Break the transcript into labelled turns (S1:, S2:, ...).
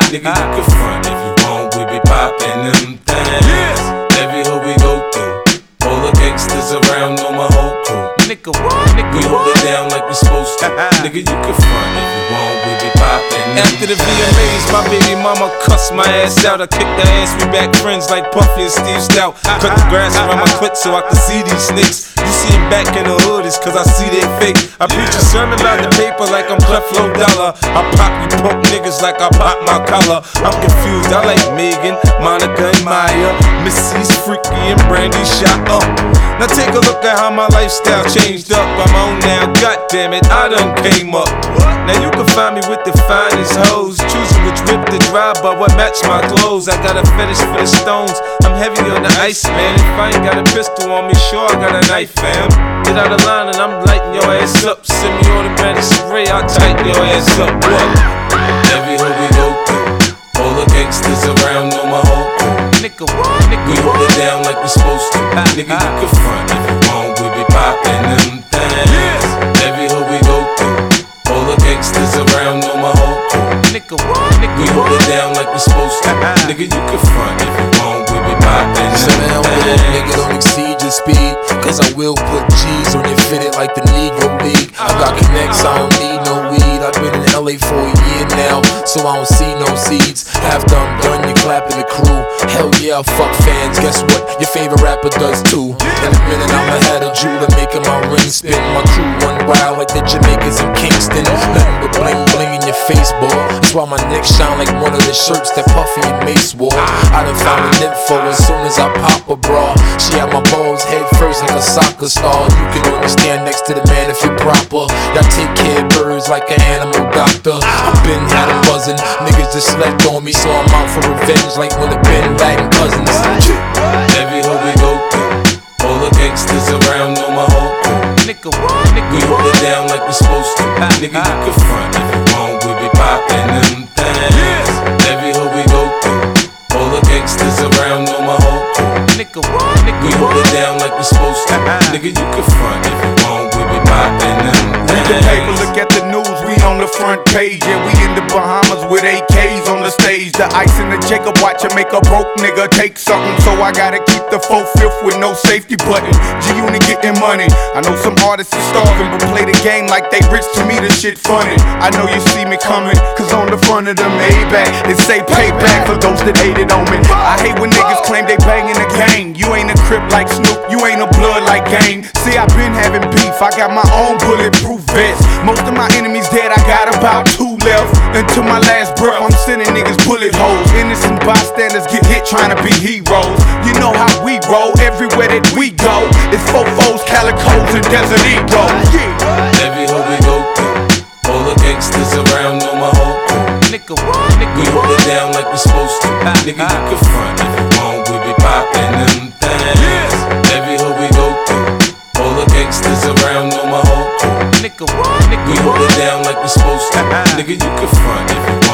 S1: Nigga, you can front if you want, we be poppin' them things. Every hood we go through, all the gangsters around know my whole crew.
S2: Nigga, what? Nigga,
S1: we hold it down like we supposed to. Nigga, you can front if you want, we be poppin'.
S2: After the VMAs, my baby mama cussed my ass out. I kicked her ass, we back friends like Puffy and Steve Stout. Cut the grass around my clit so I can see these snakes. You see him back in the hood, it's cause I see they fake. I preach a sermon about the paper like I'm Creflo Dollar. I pop you punk niggas like I pop my collar. I'm confused, I like Megan, Monica and Maya, Missy's freaky and Brandy shot up. Now take a look at how my lifestyle changed up. I'm on now, goddammit, I done came up. Now you can find me with the finest hoes, choosing which whip to drive, but what match my clothes. I got a fetish for the stones, I'm heavy on the ice, man. If I ain't got a pistol on me, sure I got a knife, fam. Get out of line and I'm lighting your ass up. Semi-automatic spray, I'll tighten your ass up. What?
S1: Every hood we go through, all the gangsters around know my whole crew.
S2: Nigga, what? Nigga,
S1: we hold it down like we supposed to. Nigga, you can front if you want, we be poppin' them things. Every hood we go through, all the gangsters around know my whole crew.
S2: Nigga, what? Nigga,
S1: we hold it down like we supposed to. Nigga, you can front if you want, we be poppin' them things.
S3: Nigga, don't exceed your speed, cause I will put G's on your fitted like the Negro League. I got connects, I don't need no weed. I've been in LA for a year now, so I don't see no seeds. After I'm done, you clapping the crew. Hell yeah, fuck fans, guess what? Your favorite rapper does too. In a minute, I'ma have a jeweler making my ring spin. My crew run wild like the Jamaicans in Kingston. Nothing but bling bling in your face, boy. That's why my neck shine like one of the shirts that Puffy and Mace wore. I done found an info as soon as I pop a bra. She had my balls head first like a soccer star. You can only stand next to the man if you're proper. Y'all take care of birds like an animal doctor. I been had a buzzin', niggas just slept on me, so I'm out for revenge like when the Bin Laden cousins.
S1: Every hood we go through, all the gangsters around know my whole crew.
S2: Nigga, what? Nigga,
S1: we hold it down like we supposed to. Nigga, you can front if you want, we be poppin' them things. Every hood we go through, all the gangsters around know my whole crew.
S2: Nigga, what? Nigga,
S1: we hold it down like we supposed to. Nigga, you can front if you want, we be poppin' them things.
S4: Read the paper, look at the news, we on the front page. Yeah, we in the Bahamas with AKs on the stage. The ice in the Jacob watch it make a broke nigga take something. So I gotta keep the 4/5 with no safety button. G-Unit getting money. I know some artists are starving, but play the game like they rich. To me, this shit funny. I know you see me coming, cause on the front of the Maybach it say payback for those that hated on me. I hate when niggas claim they bangin' the gang. You ain't a Crip like Snoop, you ain't a blood like Game. See, I been having beef, I got my own bulletproof vest. Most of my enemies dead, I got about 2 left. Until my last breath, I'm sending niggas bullet holes. Innocent bystanders get hit trying to be heroes. You know how we roll, everywhere that we go. It's fofos, calicos, and Desert Eagles. Yeah.
S1: Every hood we go through, all the gangsters around know my whole crew.
S2: Nigga, what? Nigga,
S1: we hold it down like we supposed to. Nigga, you can front if you want, we be poppin' them things. Every hood we go through, all the gangsters around know my whole crew.
S2: Nigga, what? Nigga,
S1: we hold it down like we supposed to. Nigga, you can front if you want.